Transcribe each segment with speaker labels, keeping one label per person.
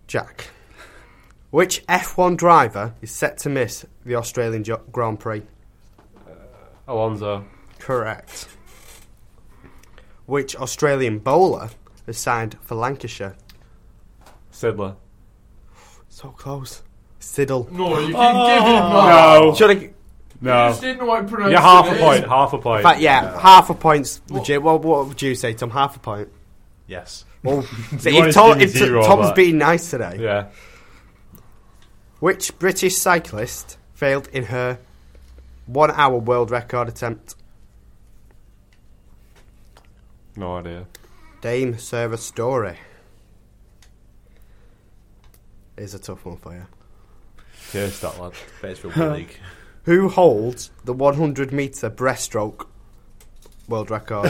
Speaker 1: Jack. Which F1 driver is set to miss the Australian Grand Prix?
Speaker 2: Alonso.
Speaker 1: Correct. Which Australian bowler has signed for Lancashire?
Speaker 2: Sidler.
Speaker 1: So close. Siddle.
Speaker 3: No, you can give him
Speaker 2: No.
Speaker 1: Should I...
Speaker 3: You
Speaker 2: No.
Speaker 3: just didn't know how to pronounce
Speaker 2: Yeah, half a
Speaker 3: it.
Speaker 2: point. Half a point.
Speaker 1: In fact, yeah, half a point's legit. What would you say, Tom? Half a point?
Speaker 4: Yes.
Speaker 1: Well,
Speaker 2: You wanted to give me zero,
Speaker 1: Tom's
Speaker 2: but-
Speaker 1: being nice today.
Speaker 2: Yeah.
Speaker 1: Which British cyclist failed in her 1 hour world record attempt?
Speaker 2: No idea.
Speaker 1: Dame Sarah Story. Here's a tough one for you.
Speaker 2: Cheers, that lad.
Speaker 4: Best Rugby League.
Speaker 1: Who holds the 100 metre breaststroke world record?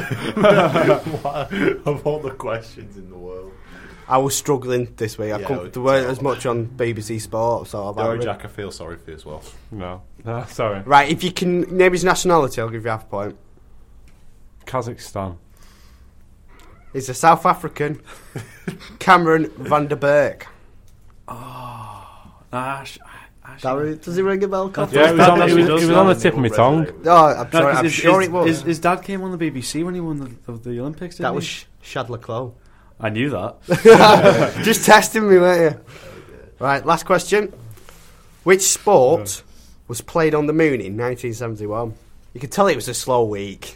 Speaker 4: Of all the questions in the world.
Speaker 1: I was struggling this week.
Speaker 4: Yeah,
Speaker 1: There weren't as much on BBC Sport. So
Speaker 4: Sorry, Jack, I feel sorry for you as well.
Speaker 2: No. No, sorry.
Speaker 1: Right, if you can name his nationality, I'll give you half a point.
Speaker 2: Kazakhstan.
Speaker 1: He's a South African, Cameron van der Berg. Does he ring a bell? Colin?
Speaker 2: Yeah, it was on the tip of my tongue.
Speaker 1: Oh, I'm sure it was.
Speaker 5: His dad came on the BBC when he won the Olympics, didn't
Speaker 1: That
Speaker 5: he?
Speaker 1: was Shad Leclos.
Speaker 5: I knew that.
Speaker 1: Just testing me, weren't you? Right, last question. Which sport was played on the moon in 1971? You could tell it was a slow week.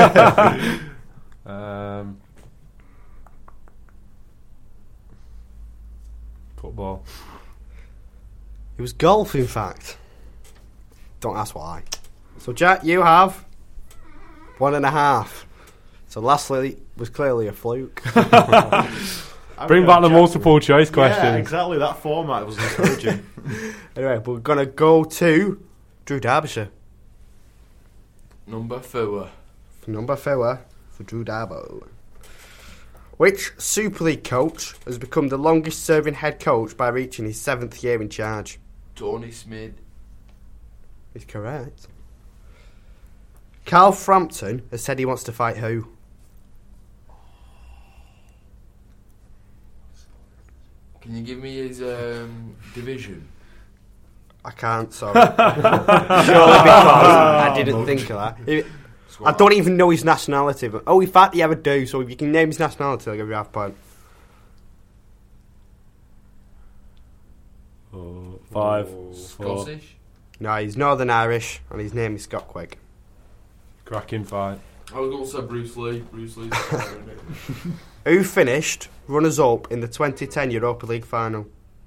Speaker 2: Football.
Speaker 1: It was golf, in fact. Don't ask why. So, Jack, you have 1.5. So, lastly was clearly a fluke.
Speaker 2: Bring back the multiple choice questions.
Speaker 4: Yeah, exactly. That format was encouraging.
Speaker 1: Anyway, we're going to go to Drew Derbyshire.
Speaker 3: Number 4.
Speaker 1: Number 4 for Drew Darbo. Which Super League coach has become the longest serving head coach by reaching his 7th year in charge?
Speaker 3: Tony Smith.
Speaker 1: Is correct. Carl Frampton has said he wants to fight who?
Speaker 3: Can you give me his division?
Speaker 1: I can't, sorry. Surely because I didn't think of that. I don't even know his nationality. But, in fact, you ever do. So if you can name his nationality, I'll give you half a point.
Speaker 2: 5. 4.
Speaker 3: Scottish?
Speaker 1: No, he's Northern Irish, and his name is Scott Quigg.
Speaker 2: Cracking fight.
Speaker 3: I was going to say Bruce Lee. Bruce Lee's fire, isn't it?
Speaker 1: Who finished runners-up in the 2010 Europa League final?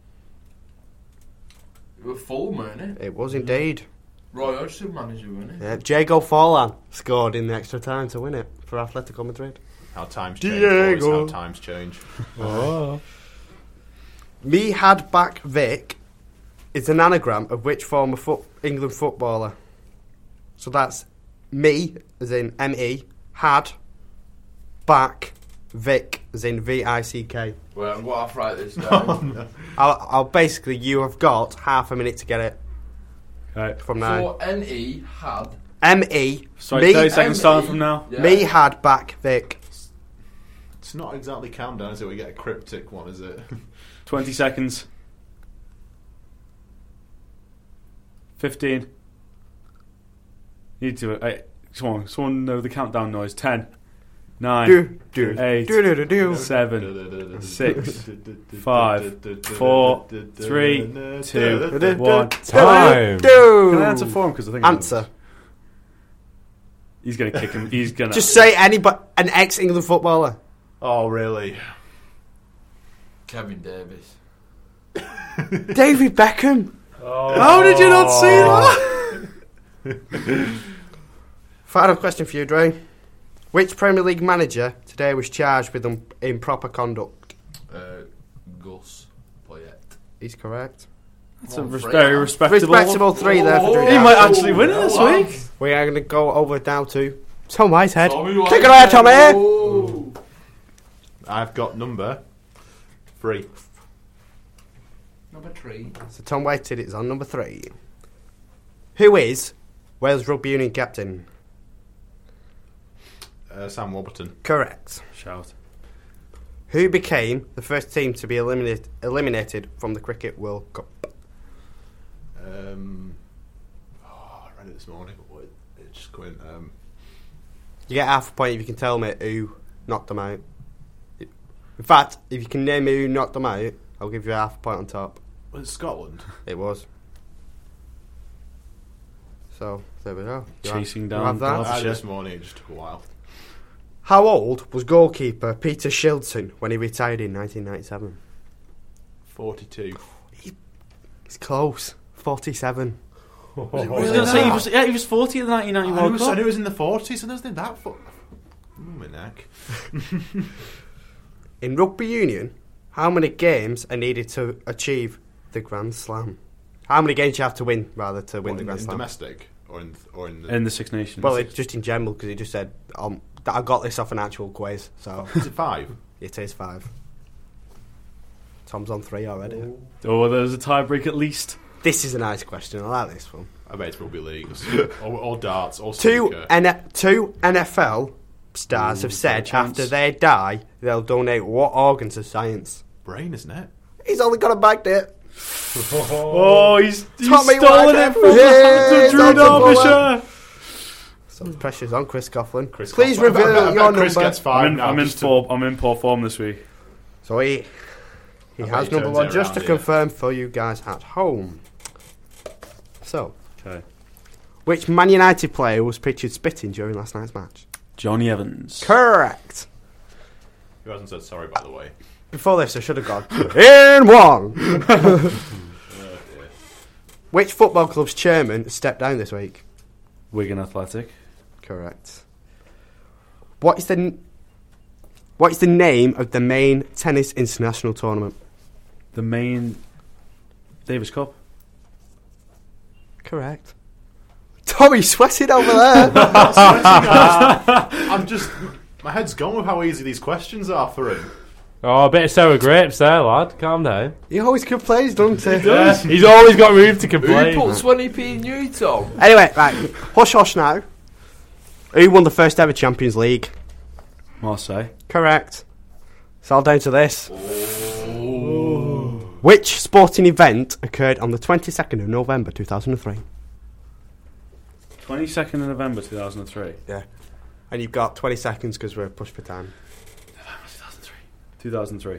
Speaker 3: It was Fulham, weren't it?
Speaker 1: It was indeed.
Speaker 3: Roy Hodgson manager, wasn't it?
Speaker 1: Jago Forlan scored in the extra time to win it for Atletico Madrid.
Speaker 4: How times change,
Speaker 1: Diego.
Speaker 4: boys. How times change.
Speaker 2: Oh.
Speaker 1: Mihad Bak Vic is an anagram of which former England footballer? So that's me, as in M-E, had, back, Vic, as in V-I-C-K.
Speaker 3: Well, I'm going to have to write this down.
Speaker 1: I'll basically, you have got half a minute to get it
Speaker 2: Okay.
Speaker 1: from now.
Speaker 3: For N-E had...
Speaker 1: M-E,
Speaker 5: Sorry,
Speaker 1: me,
Speaker 5: 30 seconds starting from now.
Speaker 3: Yeah.
Speaker 1: me had back Vic.
Speaker 4: It's not exactly countdown, is it? We get a cryptic one, is it?
Speaker 5: 20 seconds. 15. Need to... come on, someone know the countdown noise. 10. 9.
Speaker 1: Do, do,
Speaker 5: 8.
Speaker 1: do, do, do, do.
Speaker 5: 7. 6. 5. 4. 3. 2. 1.
Speaker 2: Time.
Speaker 1: Do.
Speaker 5: Can I answer for him? Because I think
Speaker 1: Answer.
Speaker 5: he's going to kick him. He's going to...
Speaker 1: Just say anybody, an ex-England footballer.
Speaker 4: Oh, really?
Speaker 3: Kevin Davis.
Speaker 1: David Beckham.
Speaker 2: Oh.
Speaker 1: How did you not see that? Final question for you, Dre. Which Premier League manager today was charged with improper conduct?
Speaker 3: Gus Poyet.
Speaker 1: He's correct.
Speaker 5: That's a
Speaker 3: One for
Speaker 5: very
Speaker 3: you.
Speaker 5: respectable...
Speaker 1: Respectable 3 there for Drew.
Speaker 5: He might actually win it this
Speaker 3: Oh,
Speaker 5: week.
Speaker 1: We are going to go over now to Tom Whitehead.
Speaker 3: Tommy
Speaker 1: Kick it away, Tommy.
Speaker 3: Oh.
Speaker 4: I've got number 3.
Speaker 3: Number 3.
Speaker 1: So Tom Whitehead is on number 3. Who is Wales Rugby Union captain?
Speaker 4: Sam Warburton.
Speaker 1: Correct.
Speaker 5: Shout.
Speaker 1: Who became the first team to be eliminated from the Cricket World Cup?
Speaker 4: I read it this morning, but it's just going.
Speaker 1: You get half a point if you can tell me who knocked them out. In fact, if you can name me who knocked them out, I'll give you half a point on top.
Speaker 4: Was it Scotland?
Speaker 1: It was. So, there we go.
Speaker 5: Chasing
Speaker 1: you have
Speaker 5: down
Speaker 1: that.
Speaker 4: I read it
Speaker 5: Gloucestershire.
Speaker 4: this morning. It just took a while.
Speaker 1: How old was goalkeeper Peter Shilton when he retired in 1997?
Speaker 4: 42.
Speaker 1: It's close. 47.
Speaker 5: I was going to say he was 40 in the 1990 World
Speaker 4: I
Speaker 5: Cup.
Speaker 4: knew it was in the 40s, and wasn't that for my neck.
Speaker 1: In rugby union, how many games are needed to achieve the Grand Slam? How many games do you have to win, rather, to win the Grand Slam?
Speaker 4: Domestic or in the...
Speaker 5: In the Six Nations.
Speaker 1: Well, it's just in general, because he just said, I got this off an actual quiz, so
Speaker 4: Is it 5?
Speaker 1: it is 5. Tom's on 3 already.
Speaker 5: Oh, there's a tiebreak at least.
Speaker 1: This is a nice question. I like this one.
Speaker 4: I bet it's rugby league or darts or
Speaker 1: Two
Speaker 4: snooker.
Speaker 1: NFL stars have said after they die, they'll donate what organ to science?
Speaker 4: Brain, isn't it?
Speaker 1: He's only got a bagged it.
Speaker 5: Oh, he's
Speaker 1: Tommy
Speaker 5: stolen
Speaker 1: Wagner.
Speaker 5: it from the
Speaker 1: Yeah,
Speaker 5: hands of Drew
Speaker 1: Dr. Fuller.
Speaker 5: Derbyshire.
Speaker 1: So the pressure's on Chris Coughlin.
Speaker 4: Chris
Speaker 1: Please
Speaker 4: Coughlin.
Speaker 1: reveal
Speaker 4: I bet
Speaker 1: your
Speaker 4: Chris
Speaker 1: number.
Speaker 4: gets 5 now.
Speaker 5: I'm in poor form this week.
Speaker 1: So he
Speaker 4: bet
Speaker 1: has
Speaker 4: he
Speaker 1: number
Speaker 4: turns
Speaker 1: 1
Speaker 4: it
Speaker 1: just to
Speaker 4: around here.
Speaker 1: confirm for you guys at home. So,
Speaker 5: Okay.
Speaker 1: which Man United player was pictured spitting during last night's match?
Speaker 5: Johnny Evans.
Speaker 1: Correct.
Speaker 4: Who hasn't said sorry, by the way?
Speaker 1: Before this, I should have gone in 1. Which football club's chairman stepped down this week?
Speaker 5: Wigan Athletic.
Speaker 1: Correct. What is the name of the main tennis international tournament?
Speaker 5: The main Davis Cup.
Speaker 1: Correct. Tommy sweating over there.
Speaker 4: I'm just... My head's gone with how easy these questions are for him.
Speaker 2: Oh, a bit of sour grapes there, lad. Calm down.
Speaker 1: He always complains, doesn't he?
Speaker 2: Yeah, he's always got room to
Speaker 3: Who
Speaker 2: complain.
Speaker 3: put 20p in you, Tom?
Speaker 1: Anyway, right. Hush now. Who won the first ever Champions League?
Speaker 5: Marseille.
Speaker 1: Correct. It's all down to this. Which sporting event occurred on the 22nd of November 2003?
Speaker 5: 22nd of November 2003.
Speaker 1: Yeah. And you've got 20 seconds because we're pushed for time.
Speaker 5: 2003.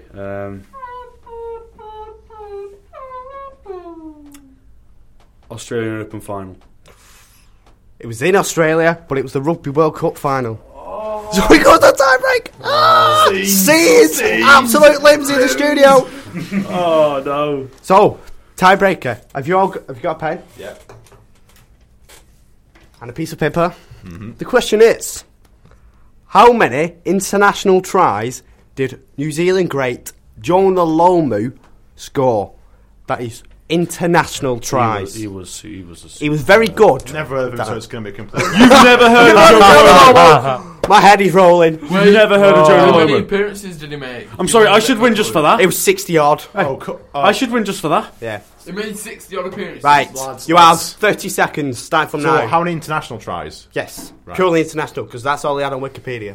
Speaker 5: Australian Open final.
Speaker 1: It was in Australia, but it was the Rugby World Cup final. So we got the tie break. Scenes! Absolute limbs in the studio.
Speaker 5: Oh no.
Speaker 1: So, tiebreaker. Have you got a pen?
Speaker 4: Yeah.
Speaker 1: And a piece of paper? The question is, how many international tries did New Zealand great Jonah Lomu score? That is international tries.
Speaker 5: He was
Speaker 1: very good.
Speaker 4: Never heard of him, so it's going to be complete.
Speaker 5: You've never heard of Jonah Lomu.
Speaker 1: My head is rolling.
Speaker 5: You've never heard of Jonah
Speaker 3: How many
Speaker 5: Lomu.
Speaker 3: appearances did he make?
Speaker 5: I'm sorry, I should win just for that.
Speaker 1: It was 60 odd.
Speaker 5: I should win just for that.
Speaker 1: Yeah.
Speaker 3: He made 60 odd appearances.
Speaker 1: Right.
Speaker 4: Lads,
Speaker 1: You have 30 seconds. Start from
Speaker 4: So
Speaker 1: now.
Speaker 4: how many international tries?
Speaker 1: Yes.
Speaker 4: Right.
Speaker 1: Purely international, because that's all they had on Wikipedia.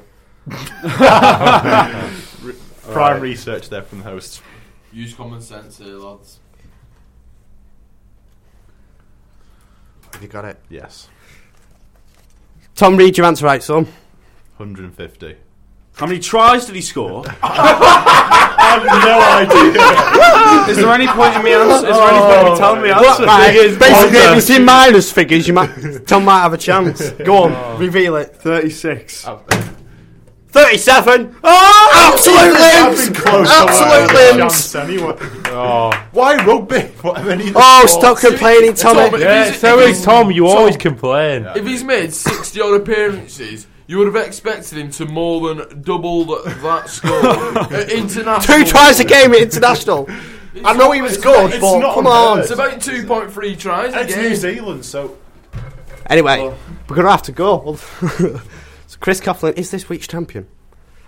Speaker 4: Prime research there from the hosts.
Speaker 3: Use common sense here, lads.
Speaker 1: Have you got it?
Speaker 4: Yes.
Speaker 1: Tom, read your answer right, son.
Speaker 4: 150.
Speaker 5: How many tries did he score?
Speaker 4: I have no idea.
Speaker 5: Is there any point in me answer? Is there any point in me telling me answer?
Speaker 1: Right, basically, if it's in minus figures, Tom might have a chance. Go on, reveal it.
Speaker 5: 36.
Speaker 1: 37. Absolute limbs. Absolute limbs.
Speaker 4: Anyway. Why rugby? What have any
Speaker 1: Oh,
Speaker 4: sports?
Speaker 1: stop complaining, Tommy.
Speaker 3: Tom,
Speaker 2: Yeah, so is Tom. You always complain.
Speaker 3: If he's made 60 odd appearances, you would have expected him to more than double that score. International.
Speaker 1: 2 tries a game at international. I know he was good,
Speaker 4: it's
Speaker 1: but
Speaker 4: not
Speaker 1: come
Speaker 4: unheard.
Speaker 1: on.
Speaker 3: It's about 2.3 tries a
Speaker 4: It's New
Speaker 3: game.
Speaker 4: Zealand, so
Speaker 1: Anyway, we're going to have to go. So Chris Coughlin is this week's champion.